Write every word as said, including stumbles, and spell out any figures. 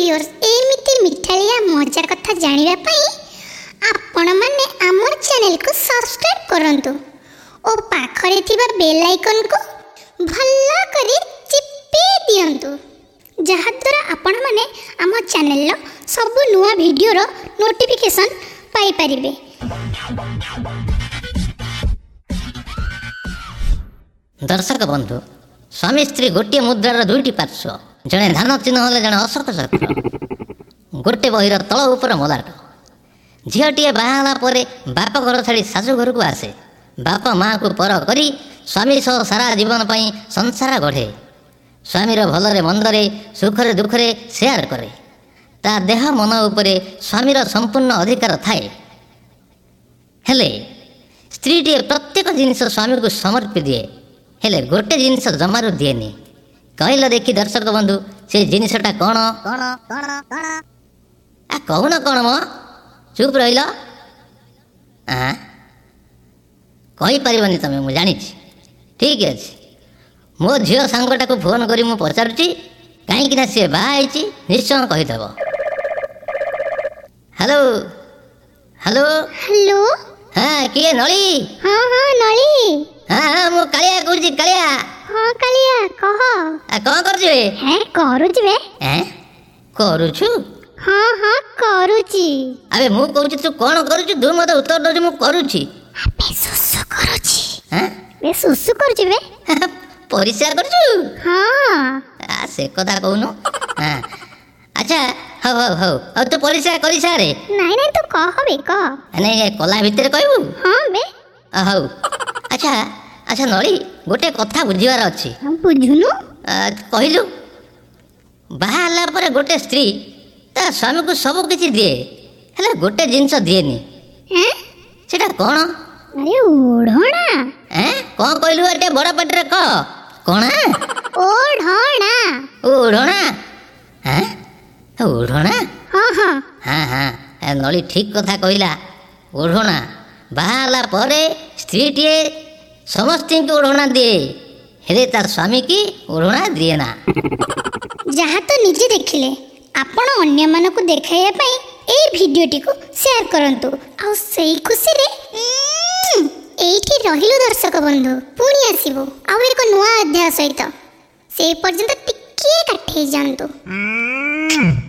Viewers एमिति मिठालिया मजा कथा जानिबा पई आपण माने हमर चैनल को सब्सक्राइब करंतु और पाखरे थिबा बेल आइकन को भल्ला करी चिपी दियंतु जहा द्वारा आपण माने हमर चैनल लो सब नुवा वीडियो रो नोटिफिकेशन पाई परिबे। दर्शक बंधु स्वामी स्त्री गोटे मुद्रार दुईटी पार्श्व जड़े धान चिन्ह हेले जड़े अशोक चक्र गोटे बहिर तल उपर मलाट झीटीए बाहाला पर बाप घर छाड़ी शाशु घर को आसे बाप माँ को पर करी स्वामी सह सारा जीवन पाई संसार गढ़े स्वामीर भलरे मंदरे सुखरे दुखरे शेयर करे ता देह मन उपरे स्वामीर संपूर्ण अधिकार थाए हेले स्त्रीटीए प्रत्येक जिनिस स्वामी को समर्पी दिए हेले गोटे जिनिस जमारू दिएनी कहल देखी दर्शक बंधु से जिनिसटा कौन कौन कौन कौन आ कहून कौन मो चुप रहिल आ कही पारिबनी तमे मु जानी ठीक अच्छे मो झील सांगटा को फोन करी मु पचारुची कहीं सी बाई निश्चय कहीदेव। हेलो हेलो हेलो हाँ किए नली हाँ हाँ नली हाँ हाँ मु कालिया कहूँ कालिया हाँ कालिया कह आ कौन करुछु हैं करूची बे हैं करुछु हाँ हाँ करूची अबे मु कहूँ तू कौन करुछु तू मते उत्तर दउछु मु करुछि बे सुसु करूची हैं बे सुसु करूची बे परिष्कार करुछु हाँ आ से कथा कहूनु हाँ अच्छा हौ हौ हौ अब तू परिष्कार करि सारे नहीं नहीं तू कह बे कह नहीं कला भितर कहबू हाँ बे हौ अच्छा अच्छा नली गोटे कथा बुझीबार अछि बुझुनु कहलु बाहाला पर गोटे स्त्री ता स्वामी को सब किछि दिए हेले गोटे जिंस दिएनी हैं सेटा कोन अरे ओढ़णा हैं कोन कहलु एटे बड़ पटरे क कोन ओढ़णा ओढ़णा हैं ओढ़णा हाँ हाँ हाँ हाँ नली ठीक कथा कहला ओढ़णा बाहाला परे स्त्रीटीए समस्त को ओढ़णा दिए हेले तार स्वामी की ओढ़णा दिए ना जहाँ तो निजे देखिले आपण अन्य मन को देखाइया पई ए वीडियोटी को शेयर करंतु आ सेई खुशी रे एठी रहिलो दर्शक बंधु पुणी आसीबो आ एक नुआ अध्याय सहित से पर्यंत टिके काठे जानतो।